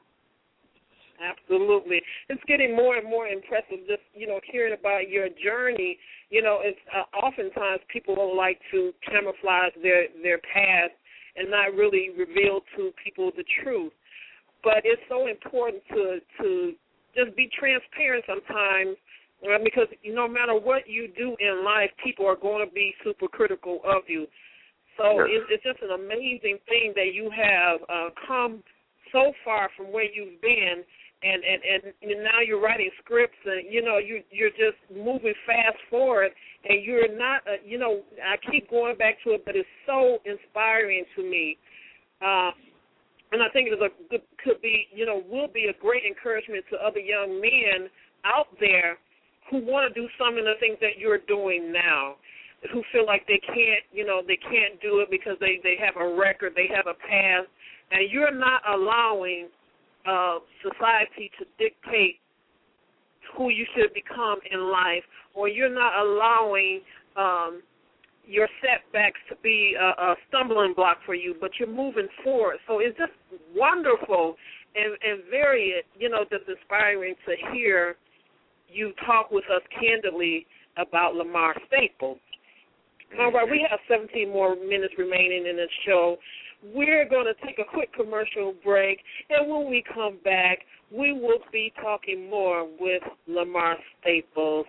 Absolutely. It's getting more and more impressive just, you know, hearing about your journey. You know, it's uh, oftentimes people don't like to camouflage their, their past and not really reveal to people the truth. But it's so important to to just be transparent sometimes, uh, because no matter what you do in life, people are going to be super critical of you. So yes. it's, it's just an amazing thing that you have uh, come so far from where you've been, and, and, and now you're writing scripts, and, you know, you, you're just moving fast forward, and you're not, uh, you know, I keep going back to it, but it's so inspiring to me. Uh, And I think it is a, could be, you know, will be a great encouragement to other young men out there who want to do some of the things that you're doing now, who feel like they can't, you know, they can't do it because they, they have a record, they have a past, and you're not allowing uh, society to dictate who you should become in life, or you're not allowing um, your setbacks to be a, a stumbling block for you, but you're moving forward. So it's just wonderful and, and very, you know, just inspiring to hear you talk with us candidly about Lamar Staples. All right, we have seventeen more minutes remaining in this show. We're going to take a quick commercial break, and when we come back, we will be talking more with Lamar Staples.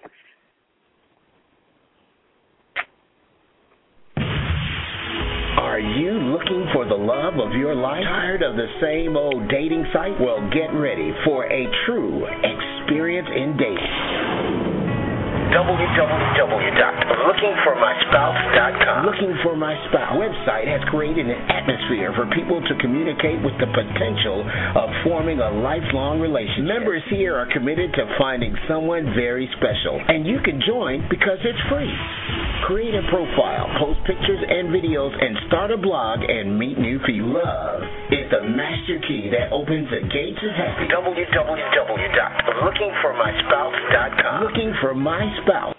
Are you looking for the love of your life? Tired of the same old dating site? Well, get ready for a true experience in dating. w w w dot looking for my spouse dot com. Looking for My Spouse website has created an atmosphere for people to communicate with the potential of forming a lifelong relationship. Members here are committed to finding someone very special, and you can join because it's free. Create a profile, post pictures and videos, and start a blog and meet new people. Love is the master key that opens the gates of happiness. w w w dot looking for my spouse dot com. Looking for My Spouse.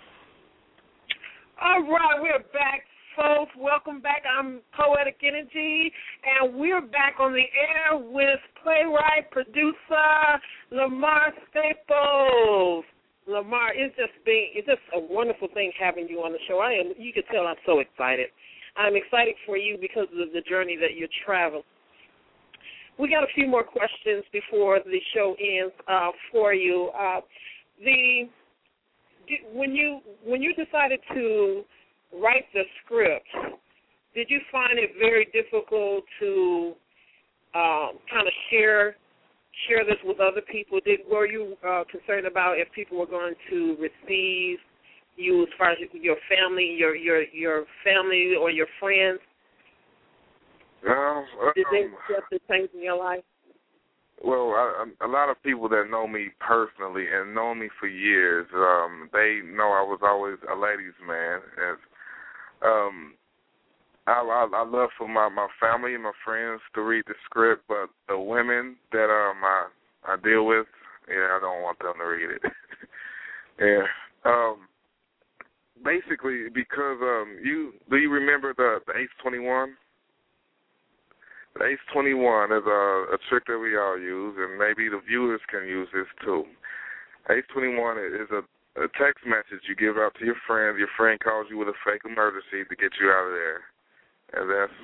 All right, we're back, folks. Welcome back. I'm Poetic Energy, and we're back on the air with playwright, producer, Lamar Staples. Lamar, it's just being, it's just a wonderful thing having you on the show. I am, you can tell I'm so excited. I'm excited for you because of the journey that you're traveling. We got a few more questions before the show ends uh, for you. Uh, the when you when you decided to write the script, did you find it very difficult to um, kind of share? share this with other people? Did were you uh, concerned about if people were going to receive you as far as your family, your your your family or your friends? Um, Did they um, accept the things in your life? Well, I, a lot of people that know me personally and know me for years, um, they know I was always a ladies' man. And um, I, I, I love for my, my family and my friends to read the script, but the women that um I, I deal with, yeah, I don't want them to read it. yeah. Um. Basically, because um, you do you remember the, the Ace twenty-one? The Ace twenty-one is a, a trick that we all use, and maybe the viewers can use this too. Ace twenty-one is a, a text message you give out to your friend. Your friend calls you with a fake emergency to get you out of there. And that's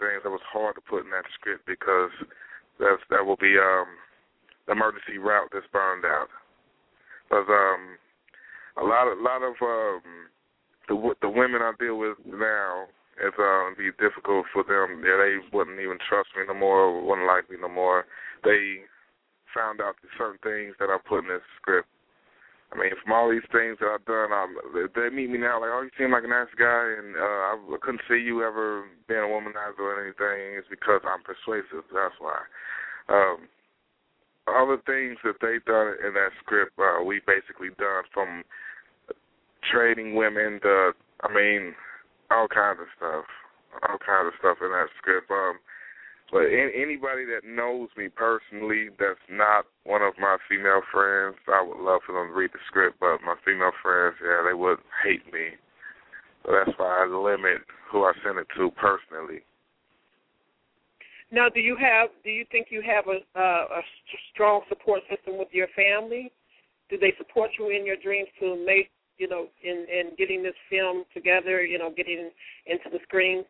things that was hard to put in that script because that's, that will be um, the emergency route that's burned out. Because um, a lot of, lot of um, the the women I deal with now, it's uh, be difficult for them. Yeah, they wouldn't even trust me no more, wouldn't like me no more. They found out certain things that I put in this script. I mean, from all these things that I've done, I'm, they meet me now like, oh, you seem like a nice guy, and uh, I couldn't see you ever being a womanizer or anything. It's because I'm persuasive. That's why. Um, all the things that they've done in that script, uh, we basically done from trading women to, I mean, all kinds of stuff, all kinds of stuff in that script. Um, But anybody that knows me personally that's not one of my female friends, I would love for them to read the script, but my female friends, yeah, they would hate me. So that's why I limit who I send it to personally. Now, do you have, do you think you have a, uh, a strong support system with your family? Do they support you in your dreams to make, you know, in, in getting this film together, you know, getting into the screen?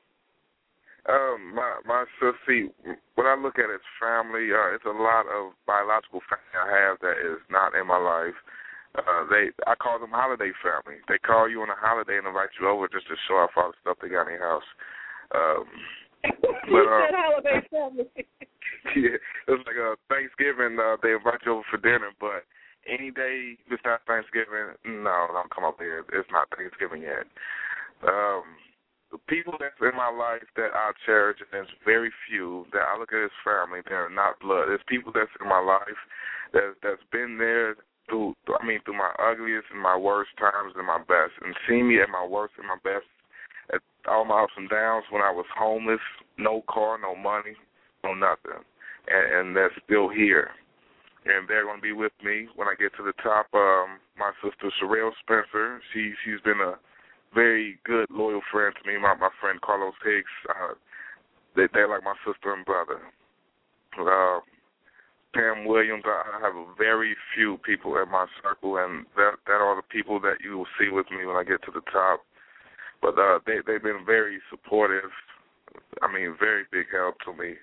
Um, my my sister, when I look at its family, uh, it's a lot of biological family I have that is not in my life. Uh, they, I call them holiday family. They call you on a holiday and invite you over just to show off all the stuff they got in your house. Um, you but, uh, said holiday family. Yeah, it's like a Thanksgiving. Uh, they invite you over for dinner, but any day besides Thanksgiving, no, don't come up here. It's not Thanksgiving yet. Um. The people that's in my life that I cherish, and there's very few that I look at as family. They're not blood. There's people that's in my life that that's been there through. I mean, through my ugliest and my worst times and my best, and seen me at my worst and my best, at all my ups and downs. When I was homeless, no car, no money, no nothing, and, and they're still here. And they're going to be with me when I get to the top. Um, my sister Sherelle Spencer, she she's been a very good, loyal friend to me. My my friend Carlos Hicks, uh, they, they're like my sister and brother. Uh, Pam Williams, I have a very few people in my circle, and that that are the people that you will see with me when I get to the top. But uh, they, they've been very supportive. I mean, very big help to me.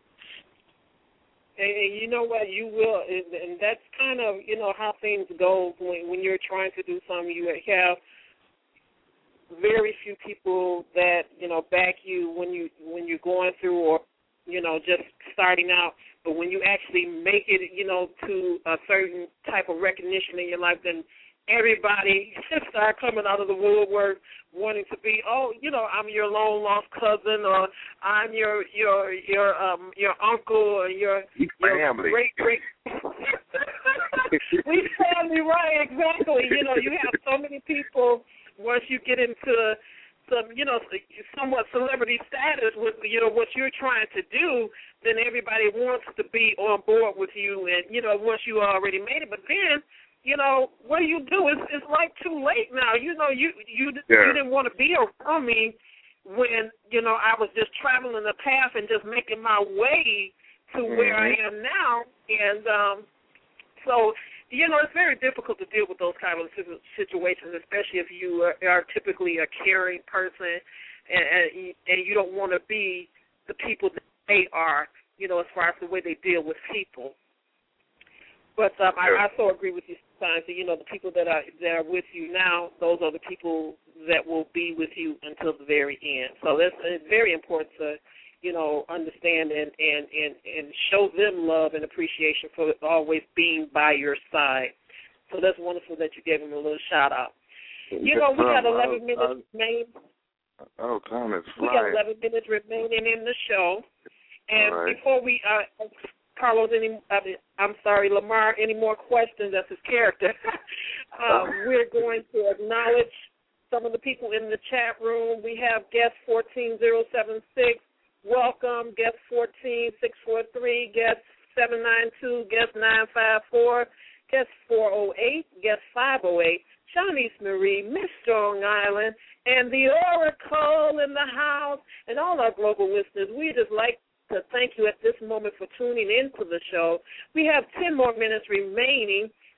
And, and you know what, you will, and, and that's kind of, you know, how things go when, when you're trying to do something. You have very few people that, you know, back you when you when you're going through, or, you know, just starting out. But when you actually make it, you know, to a certain type of recognition in your life, then everybody start coming out of the woodwork wanting to be, oh, you know, I'm your long lost cousin, or I'm your your your um your uncle, or your, your family. great great. We family, right? Exactly. You know, you have so many people. Once you get into some, you know, somewhat celebrity status with, you know, what you're trying to do, then everybody wants to be on board with you. And, you know, once you already made it, but then, you know, what do you do? It's, it's like too late now. You know, you you, yeah. you didn't want to be around me when, you know, I was just traveling the path and just making my way to mm-hmm. where I am now. And um, so, you know, it's very difficult to deal with those kind of situations, especially if you are, are typically a caring person and, and, and you don't want to be the people that they are, you know, as far as the way they deal with people. But um, I, I so agree with you, sometimes. You know, the people that are that are with you now, those are the people that will be with you until the very end. So that's it's very important to, you know, understand and, and, and, and show them love and appreciation for always being by your side. So that's wonderful that you gave them a little shout-out. You know, we got eleven I, minutes I, remaining. Oh, time is We flying. got eleven minutes remaining in the show. And right. before we, uh, Carlos, any, I mean, I'm sorry, Lamar, any more questions? That's his character. um, we're going to acknowledge some of the people in the chat room. We have guest fourteen zero seven six. Welcome, guest fourteen six four three, guest seven nine two, guest nine five four, guest four oh eight, guest five oh eight, Shanice Marie, Miss Strong Island, and the Oracle in the house, and all our global listeners. We just like to thank you at this moment for tuning into the show. We have ten more minutes remaining,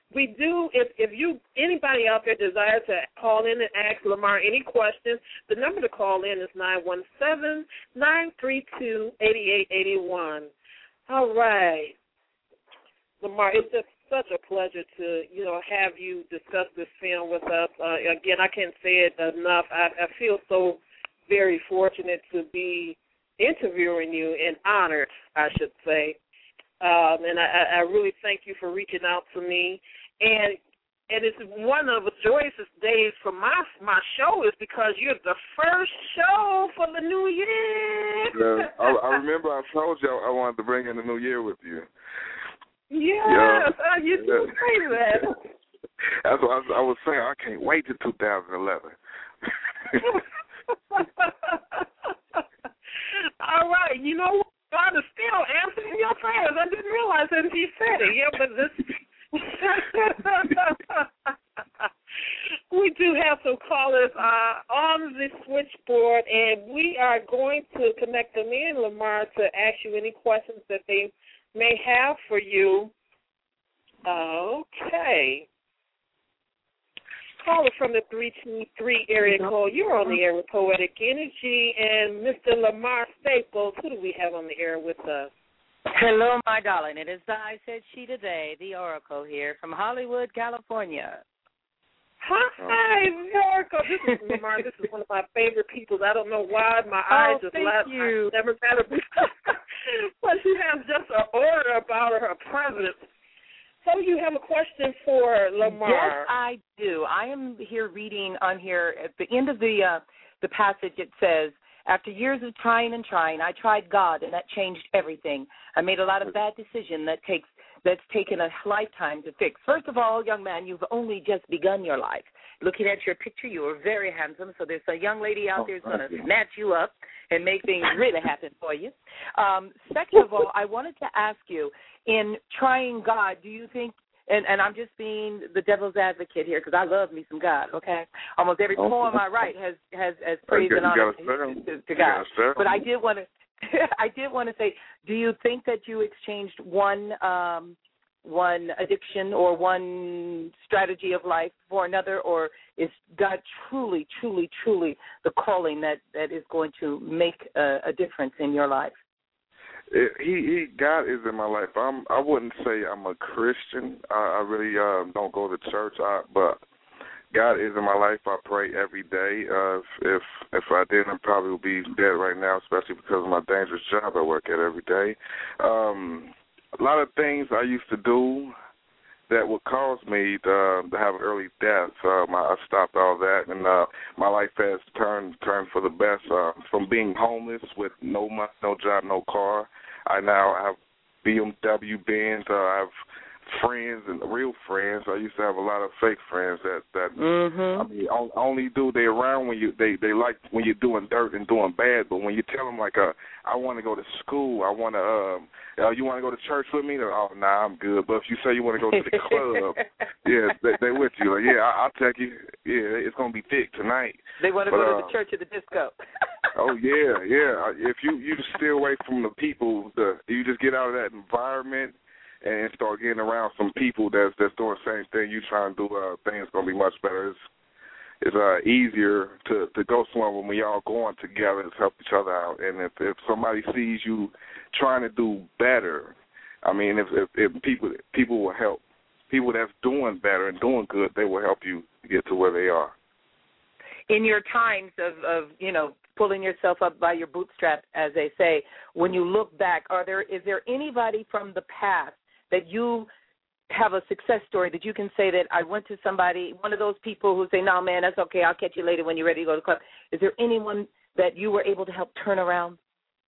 we do, if, if you, anybody out there desires to call in and ask Lamar any questions, the number to call in is nine one seven, nine three two, eight eight eight one. All right. Lamar, it's just such a pleasure to, you know, have you discuss this film with us. Uh, again, I can't say it enough. I, I feel so very fortunate to be interviewing you and honored, I should say. Um, and I, I really thank you for reaching out to me. And and it's one of the joyous days for my my show is because you're the first show for the new year. Yeah, I, I remember I told you I wanted to bring in the new year with you. Yes, yeah. uh, you did say that. That's what I was, I was saying. I can't wait till two thousand eleven. All right, you know what? God is still answering your prayers. I didn't realize that he said it. Yeah, but this. We do have some callers uh, on the switchboard, and we are going to connect them in, Lamar, to ask you any questions that they may have for you. Okay. Caller from the three two three area code. You're on the air with Poetic Energy, and Mister Lamar Staples. Who do we have on the air with us? Hello, my darling. It is I, said she today, the Oracle here from Hollywood, California. Hi, the Oracle. This is Lamar. This is one of my favorite people. I don't know why my eyes oh, just thank laughed. you. I never met her before. But she has just an aura about her, her presence. So you have a question for Lamar. Yes, I do. I am here reading on here at the end of the uh, the passage. It says, after years of trying and trying, I tried God, and that changed everything. I made a lot of bad decisions that takes that's taken a lifetime to fix. First of all, young man, you've only just begun your life. Looking at your picture, you are very handsome, so there's a young lady out there who's going to snatch you up and make things really happen for you. Um, second of all, I wanted to ask you, in trying God, do you think, and, and I'm just being the devil's advocate here because I love me some God, okay? Almost every poem I write has, has, has praise and honor to, to, to God. But I did want to I did want to say, do you think that you exchanged one um, one addiction or one strategy of life for another, or is God truly, truly, truly the calling that, that is going to make a, a difference in your life? It, he, he, God is in my life. I'm, I wouldn't say I'm a Christian. I, I really uh, don't go to church, I, but God is in my life. I pray every day. Uh, if, if if I didn't, I probably would be dead right now, especially because of my dangerous job I work at every day. Um, a lot of things I used to do that would cause me to, to have an early death. Um, I stopped all that, and uh, my life has turned turned for the best. Uh, from being homeless with no money, no job, no car, I now have B M W, Benz. Uh, I have friends and real friends. I used to have a lot of fake friends that that mm-hmm. I mean only do they around when you they they like when you're doing dirt and doing bad, but when you tell them like uh I want to go to school, I want to um uh, you want to go to church with me? They're, oh nah, I'm good. But if you say you want to go to the club, yeah, they they with you. Like, yeah, I, I'll take you. Yeah, it's gonna be thick tonight. They want to but, go to uh, the church or the disco. Oh yeah, yeah. If you you just stay away from the people, the you just get out of that environment and start getting around some people that's that's doing the same thing you trying to do, uh, things gonna be much better. It's it's uh, easier to, to go somewhere when we all going together to help each other out. And if, if somebody sees you trying to do better, I mean, if, if, if people people will help. People that's doing better and doing good, they will help you get to where they are. In your times of, of you know, pulling yourself up by your bootstrap, as they say, when you look back, are there is there anybody from the past that you have a success story that you can say that I went to somebody, one of those people who say, no, man, that's okay, I'll catch you later when you're ready to go to the club. Is there anyone that you were able to help turn around?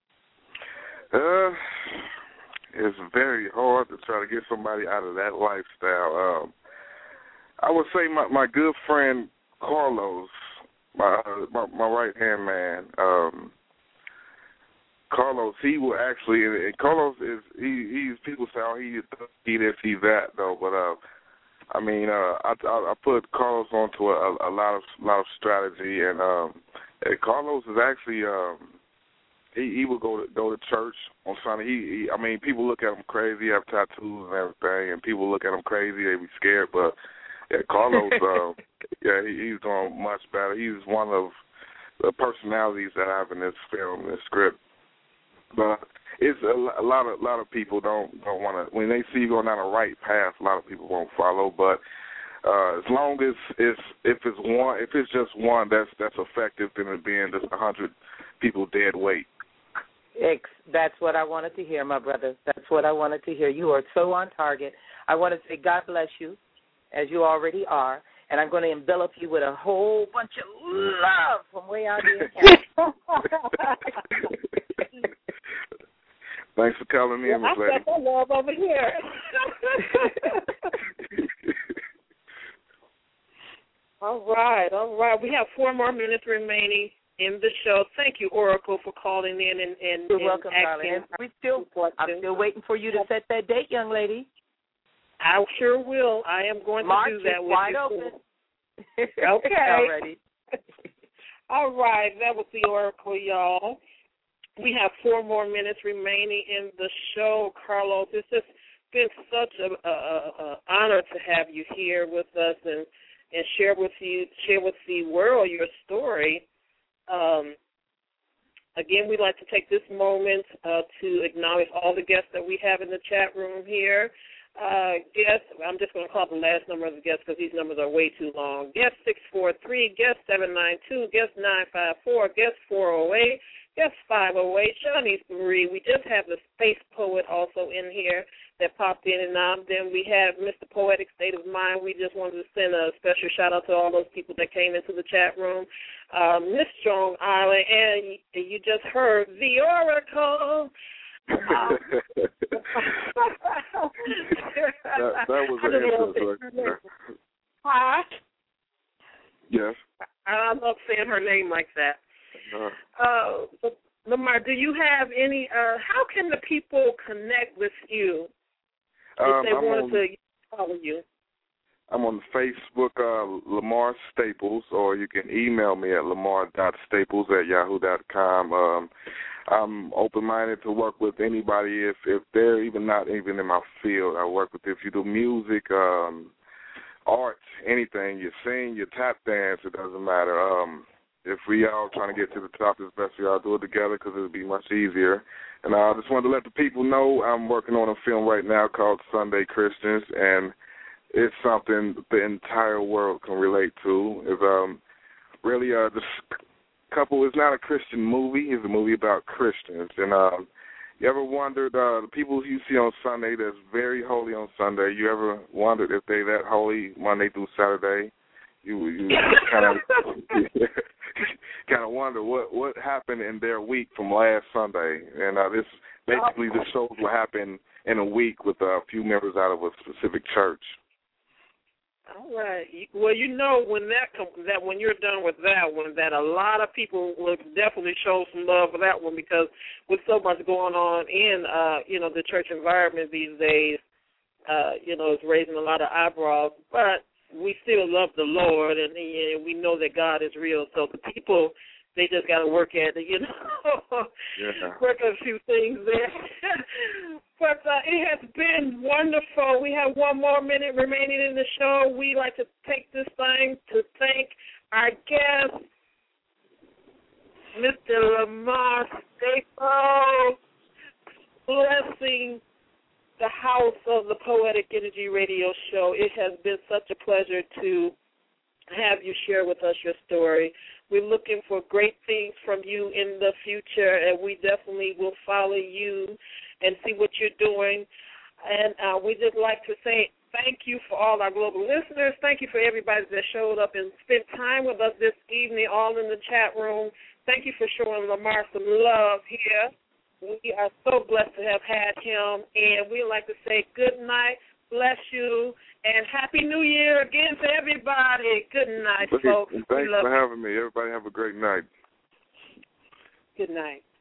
Uh, it's very hard to try to get somebody out of that lifestyle. Um, I would say my, my good friend Carlos, my my, my right-hand man, um, Carlos, he will actually, and Carlos is, he, he's, people say, oh, he, he this, he that, though, but, uh, I mean, uh, I, I, I put Carlos onto a, a lot of lot of strategy, and, um, and Carlos is actually, um, he, he would go to go to church on Sunday. He, he, I mean, people look at him crazy. He have tattoos and everything, and people look at him crazy. They be scared, but yeah, Carlos, uh, yeah, he, he's doing much better. He's one of the personalities that I have in this film, this script. But it's a, a lot of a lot of people don't don't want to, when they see you going down the right path, a lot of people won't follow. But uh, as long as it's if it's one, if it's just one that's that's effective, than it being just a hundred people dead weight. That's what I wanted to hear, my brother. That's what I wanted to hear. You are so on target. I want to say God bless you, as you already are, and I'm going to envelop you with a whole bunch of love from way out here. Thanks for calling me, well, Miss Lady. I got love over here. All right, all right. We have four more minutes remaining in the show. Thank you, Oracle, for calling in and, and, You're and welcome, darling. We still, I'm still waiting for you to set that date, young lady. I sure will. I am going March to do that is with wide you. open. Okay. Already. All right, that was the Oracle, y'all. We have four more minutes remaining in the show, Carlos. It's just been such a, a, a honor to have you here with us and, and share with you share with the world your story. Um, again, we'd like to take this moment uh, to acknowledge all the guests that we have in the chat room here. Uh, guest, I'm just going to call the last number of the guests because these numbers are way too long. Guest six four three, guest seven nine two, guest nine five four, guest four oh eight, guest five oh eight, Shawnee's Marie. We just have the Space Poet also in here that popped in and out. Then we have Mister Poetic State of Mind. We just wanted to send a special shout-out to all those people that came into the chat room. Uh, Miss Strong Island, and you just heard the Oracle. that, that was an interesting. Huh? Yes. I love saying her name like that. Uh, uh, Lamar, do you have any? Uh, how can the people connect with you if um, they I'm wanted on, to follow you? I'm on Facebook, uh, Lamar Staples, or you can email me at lamar dot staples at yahoo dot com. Um, I'm open-minded to work with anybody if, if they're even not even in my field. I work with, if you do music, um, art, anything, you sing, you tap dance, it doesn't matter. Um, if we all trying to get to the top, it's best we all do it together because it would be much easier. And I just wanted to let the people know I'm working on a film right now called Sunday Christians, and it's something the entire world can relate to. It's um, really uh, this couple is not a Christian movie. It's a movie about Christians. And um, you ever wondered, uh, the people you see on Sunday that's very holy on Sunday, you ever wondered if they that holy Monday through Saturday? You you kind of kind of wonder what, what happened in their week from last Sunday. And uh, this basically just shows what happened in a week with a few members out of a specific church. All right. Well, you know when that comes, that when you're done with that one, that a lot of people will definitely show some love for that one because with so much going on in, uh, you know, the church environment these days, uh, you know, it's raising a lot of eyebrows. But we still love the Lord, and, and we know that God is real. So the people, they just got to work at it, you know, yeah. work at a few things there. But uh, it has been wonderful. We have one more minute remaining in the show. We like to take this time to thank our guest, Mister Lamar Staples, blessing the house of the Poetic Energy Radio Show. It has been such a pleasure to have you share with us your story. We're looking for great things from you in the future, and we definitely will follow you and see what you're doing. And uh, we just like to say thank you for all our global listeners. Thank you for everybody that showed up and spent time with us this evening, all in the chat room. Thank you for showing Lamar some love here. We are so blessed to have had him, and we'd like to say good night, bless you, and Happy New Year again to everybody. Good night, folks. Thanks for having me. Everybody have a great night. Good night.